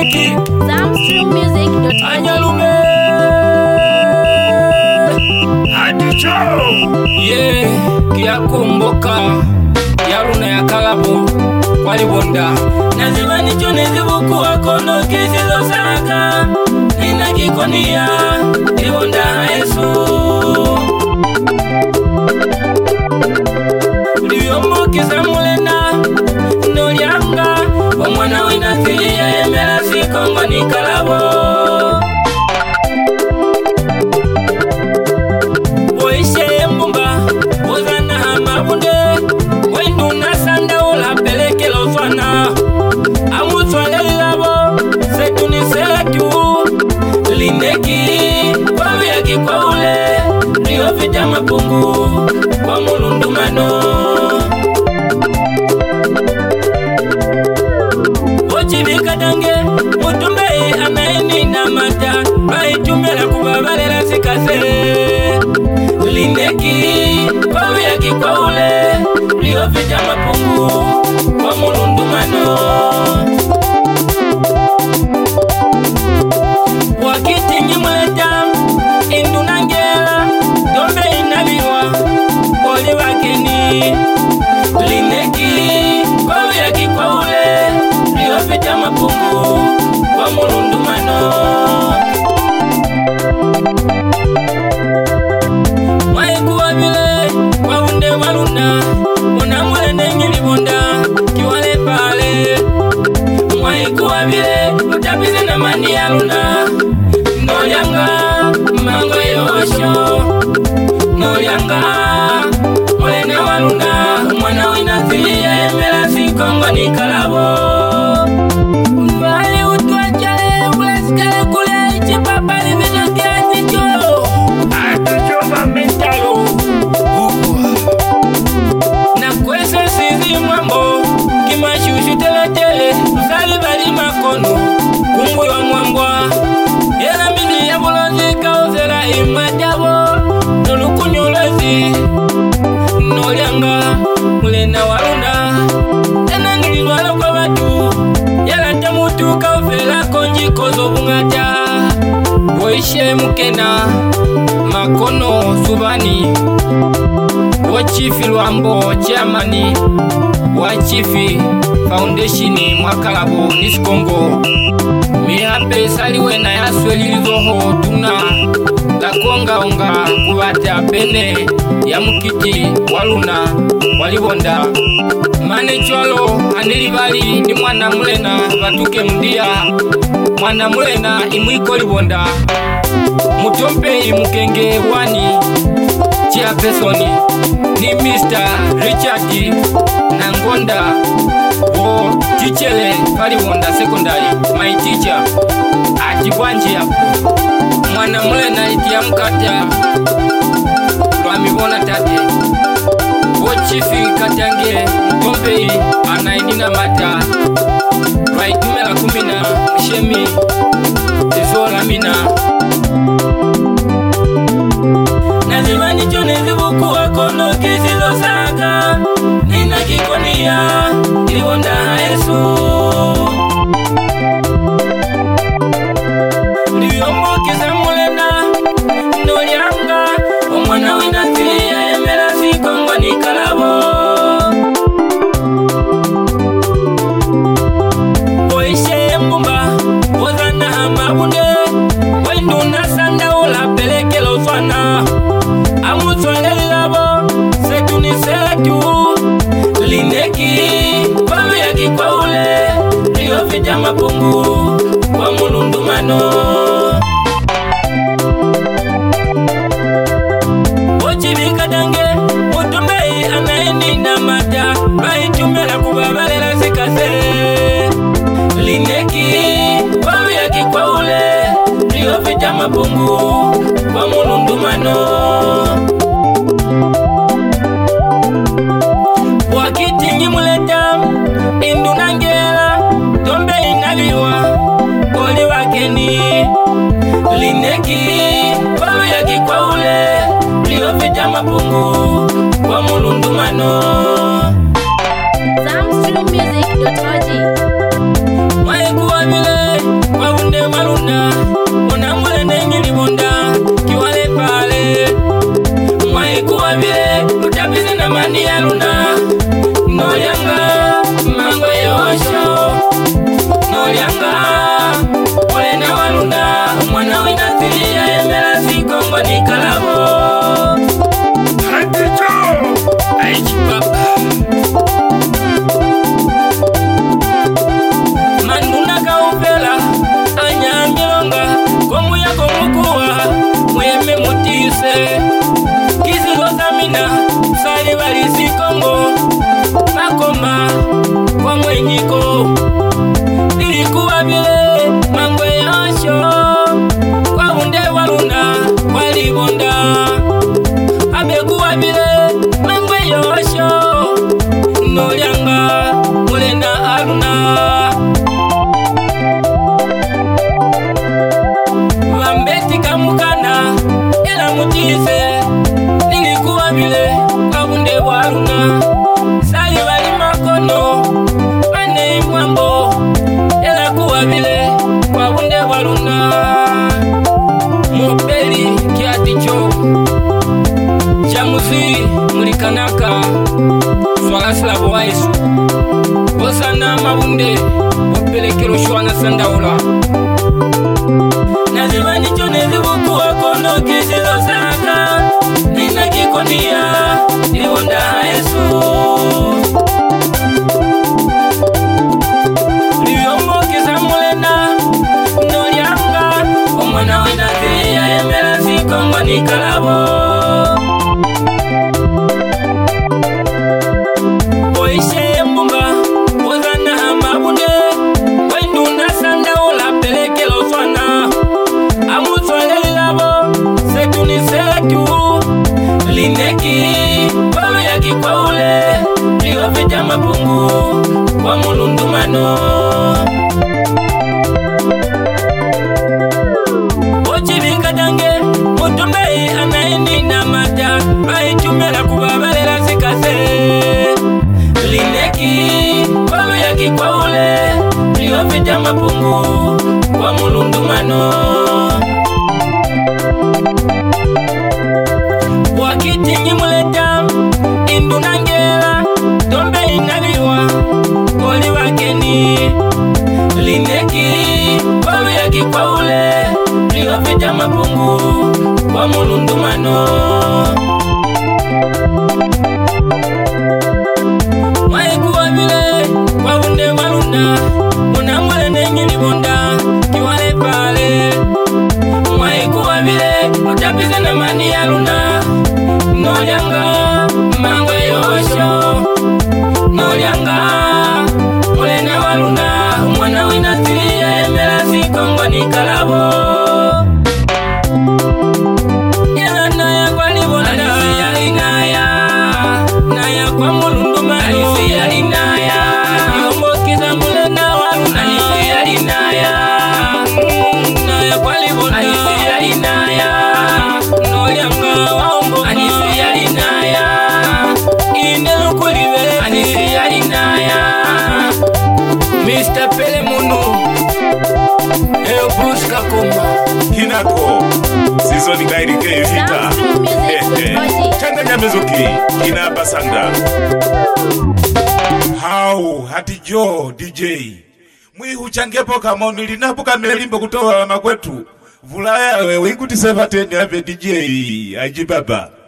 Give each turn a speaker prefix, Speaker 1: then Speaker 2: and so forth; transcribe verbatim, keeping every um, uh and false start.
Speaker 1: Muziki
Speaker 2: Zamstream Music dot com.
Speaker 1: Anyalume Adicho Yeah Kiakumboka Yaruna ya Kalabo Walibonda Nazima nicho nezibuku wakono kisizo saka Nina kikonia Ibonda Yesu Liyombo kisa mulena Nolianga Wamwana winasilia Emela sikongo ni Kalabo Boishe mbumba Bozana hamabunde Wendu nasanda ula peleke lofana Amutwale labo Setu ni setu Lineki Kwa yaki kwa ule Rio vita mapungu Kwa mulundumano Ochibika dange Mutumbe anaini na mata Baitumela kubabalela sikase Lineki Kwa yaki kwa ule Rio vita mapungu Kwa mulundumano Wakiti nyimweta Indunangela Dombe inabiwa Oli wakeni Lineki Kwa yaki kwa ule Rio vita mapungu Kwa mulundumano Waikuwa vile Waunde waluna Unamule nengi libonda Kiwale pale Waikuwa vile Utapize na mani ya luna Nolianga Mango yosho Nolianga Mwene waluna Mwana winasilia Emela sikongo ni Kalabo Mbali utuachale Ulesikale kule Ichi papa ni vino kiasi cholo Atachoba mentalo Na kwese sisi mwambo Kimashushu tele tele Usali bali makono Kumbu wa mwambwa Yela midi ya bulozi Kauzela imadabo Nolukunyolezi Nolianga Mulena walunda Tena ngililwala kwa watu Yela tamutu kauzela Konji kozo bungata Boishe mukena Makono subani Wachifi Lwambo Chairmani Wachifi Foundation Mwakalabo Niskongo Mihape saliwe na yaswe lilizoho tuna Lakonga onga kubata pene ya mukiti waluna walibonda Mane chwalo anilibali ni mwana mulena batuke mdia Mwana mulena imwiko libonda Mutompe imukenge wani Chairpersoni ni mister Richard Nangonda Wo tichele Kalibonda secondary my teacher Atibwanji yapu Mwana mulena itia mkata Lwamibona tate Wo chifi katange Mtompe anainina mata Lwaitumela kumina Mshemi Tizola mina Nazima nicho nezibuku wakono kisizo saka Nina kikonia Ilibonda Yesu Liyombo kisa mulena Nolianga Omwana winasilia Emela sikongo ni Kalabo Boishe mbumba Bozana hamabunde Wendu nasanda ula peleke lofana Amutwale labo Setu ni setu Lineki Kwa yaki kwa ule Rio vita mapungu Kwa mulundumano Ochibika dange Mutumbe anaini na mata Baitumela kubabalela sikase Lineki Kwa yaki kwa ule Rio vita mapungu Kwa mulundumano Wakiti nyimuleta Indunangela Dombe inabiwa Oli wakeni Lineki Kwa yaki kwa ule Rio vita mapungu Kwa mulundumano
Speaker 2: Zamstream Music dot com.
Speaker 1: Waikuwa vile Kalabo wa Yesu Bosana mabunde Upelekelo shwana sandaula Nazima nicho nezibuku wakono kisizo saka Nina kikonia Iwonda Yesu Liyomo kisamulena Nolianga Omwana wina ziya Emela sikongo ni Kalabo Boishe mbunga Bozana mabunde Waindunda sandaula pelekelo fana Amutwale labo Setu ni setu Lineki Walo yaki kwa ule Liofeja mapungu Kwa mulundumano Ochivika dange Mutumbei anaini na mata Aichumela kubabalela sikase Lineki Walo yaki kwa ule Liofeja mapungu Kwa mulundumano Wakiti nyimuleta Indunangela Tombe inaliwa Oli wakeni Lineki Walo yaki kwa ule Liofeja mapungu Kwa mulundumano Waikuwa vile Wabunde walunda Munamule nengili bonda Kiwale pale Waikuwa vile Utapize na mani ya luna Nolianga Mangwe yosho Nolianga Mulena waluna Mwana winatilia Emela sikongo ni Kalabo Yela naya kwa libonda Alisia inaya Naya kwa mulunduma Alisia inaya Yombo kisa mulena waluna Alisia inaya Naya kwa libonda Alisia inaya Nolianga waombo Alisia inaya Inelu kuliwe Alisia inaya Mister Pele Munu Eo Bruce Kakuma
Speaker 3: Kinako Season Gairi K Vita Changanya Mizuki Kina Basanda How Hati Joe D J Mwi huchangepo kama nilinapo kamelimbo kutoa makwetu Vulaya we winguti sevateni ave D J Ajibaba